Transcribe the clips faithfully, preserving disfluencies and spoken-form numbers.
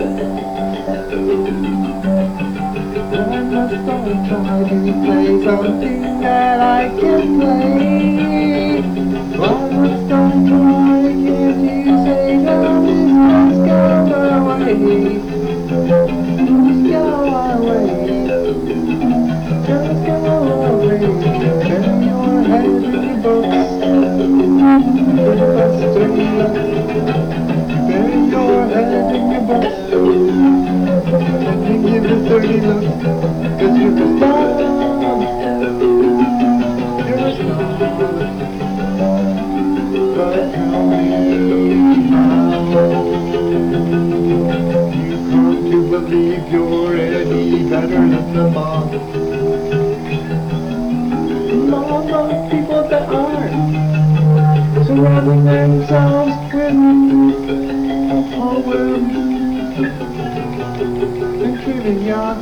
Why must I try to play something that I can play? Why must I try? Can't you say no? Just go away. Just go away. Just go away. Bury your head in your books. Bury your head in your books. Let me give a dirty look. Cause you're a snob. You're a snob. But tell me how you come to believe you're any better than the mob. Mob of people that are surrounding themselves with a poem and trivia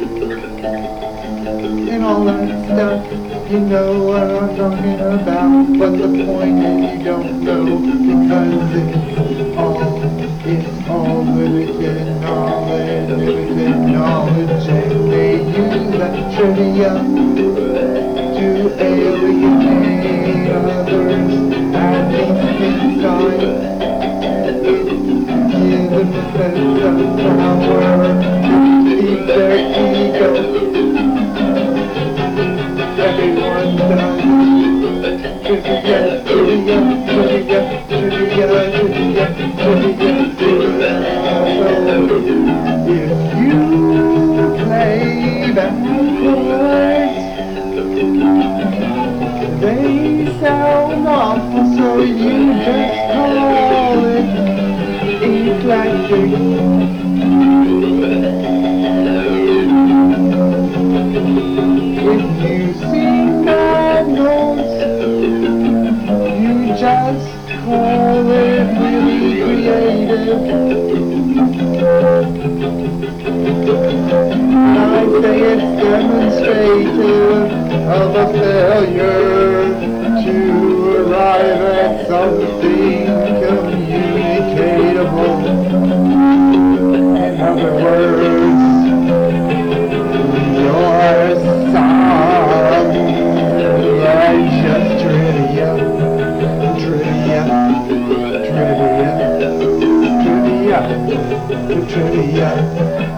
and all that stuff. You know what I'm talking about, but the point is you don't know, because it's all, it's all limited knowledge, limited knowledge, and they use that trivia to alienate others, and inside, give them a sense of power, keep their ego. Everyone does trivia, trivia, trivia, trivia, trivia, trivia, trivia. So if you play backwards, they sound awful, so you just call it eclectic. If you sing bad notes, you just call it really creative. I say it's demonstrative of a failure to arrive at something communicatable. In other words, your song is just trivia, trivia, trivia, trivia, trivia.